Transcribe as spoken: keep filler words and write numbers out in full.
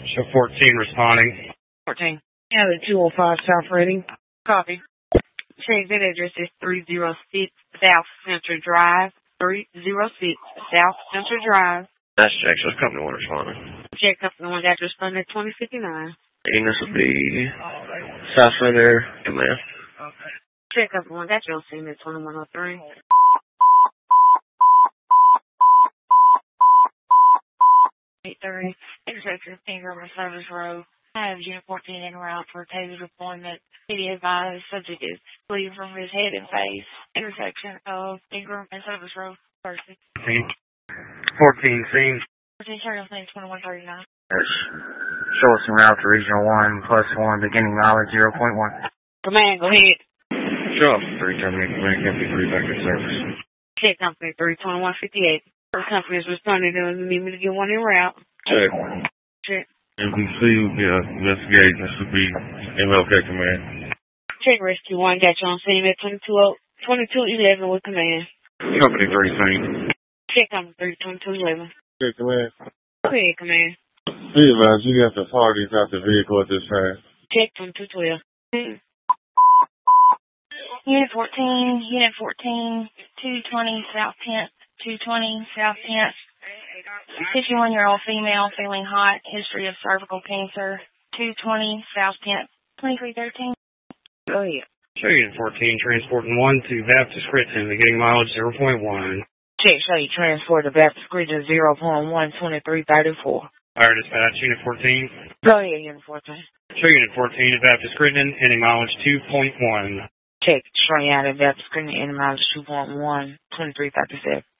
Show fourteen responding. fourteen. Yeah, the two oh five South Reading. Copy. Check that address is three oh six South Central Drive. three oh six South Central Drive. That's Jack, so it's company one responding. Check company one address responding at twenty fifty-nine. And this will be South Center Command. Check company one address at twenty-one oh three. eight thirty. Intersection Finger Service Road. I have Unit fourteen en route for Taylor's deployment. City advised subject is bleeding from his head and face. Intersection of Ingram and Service Road. Person. fourteen scene. fourteen Sheriff's name twenty-one thirty-nine. Yes. Show us en route to Regional one plus one, beginning mileage zero point one. Command, go ahead. Show up three terminate command company three back in service. Check company three twenty-one fifty-eight. First company is responding to need me to get one en route. Check. Check. M V C will be uh, investigating. This will be M L K command. Check Rescue one, got you on scene at twenty-two eleven with command. Company three scene. Check company three twenty-two eleven. Check command. Go ahead, command. Be advised, you got the parties out the vehicle at this time. Check twenty-two twelve. Unit fourteen, Unit fourteen, two twenty South tenth, two twenty South tenth. fifty-one-year-old female feeling hot, history of cervical cancer, two twenty South tenth, twenty-three thirteen. Go ahead. Show Unit fourteen, transporting one to Baptist Critton, beginning mileage zero point one. Check, show you transport to Baptist Critton zero point one, twenty-three thirty-four. Fire dispatch, Unit fourteen. Go ahead, Unit fourteen. Show Unit fourteen at Baptist Critton, ending mileage two point one. Check, showing out at Baptist Critton, ending mileage two point one, twenty-three thirty-seven.